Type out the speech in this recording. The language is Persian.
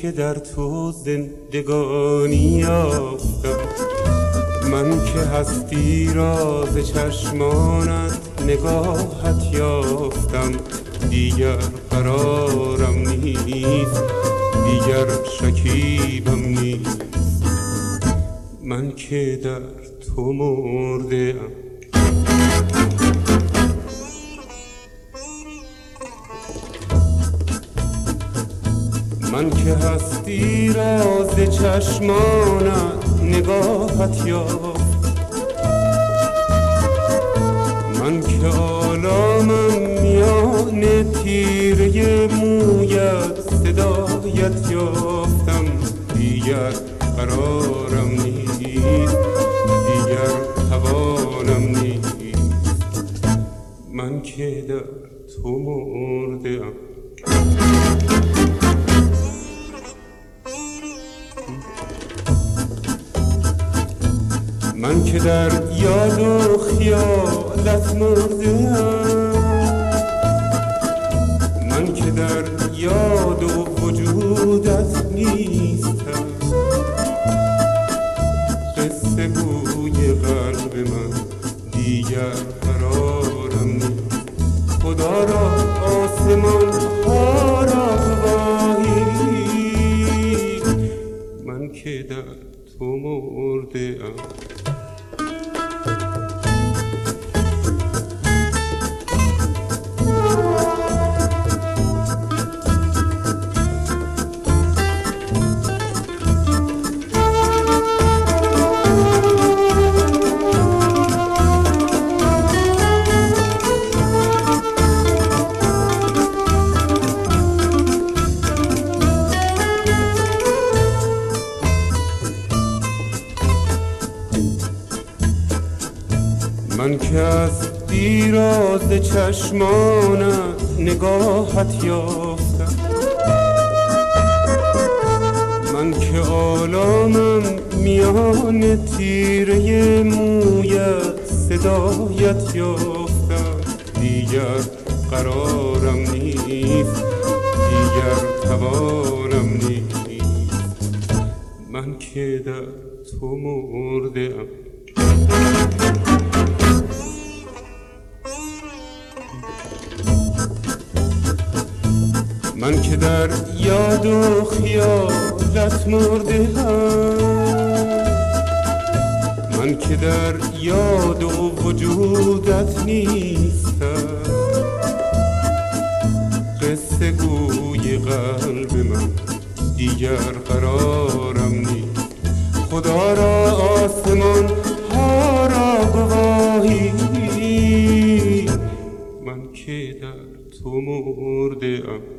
که در تو زندگانی یافتم، من که هستی را ز چشمانت نگاهت یافتم. دیگر قرارم نیست، دیگر شکیبم نیست، من که در تو مرده ام. من که هستی را ز چشمانت نگاهت یافت، من که آلامم میان تیره مویت صدایت یافتم. دیگر قرارم نیست، دیگر توانم نیست، من که در تو مرده ام. من که در یاد و خیالت مرده‌ام، من که در یاد و وجودت نیستم. قصه گوی قلب من دیگر قرارم نیست، خدا را آسمان ها را گواهی، من که در تو مرده ام. من که از دیراز چشمانت نگاهت یافتم، من که آلامم میان تیره مویت صدایت یافتم. دیگر قرارم نیست، دیگر توانم نیست، من که در تو مرده ام. من که در یاد و خیالت مرده‌ام، من که در یاد و وجودت نیستم. قصه گوی قلب من دیگر قرارم نیست، خدا را آسمان ها را گواهی، من که در تو مرده ام.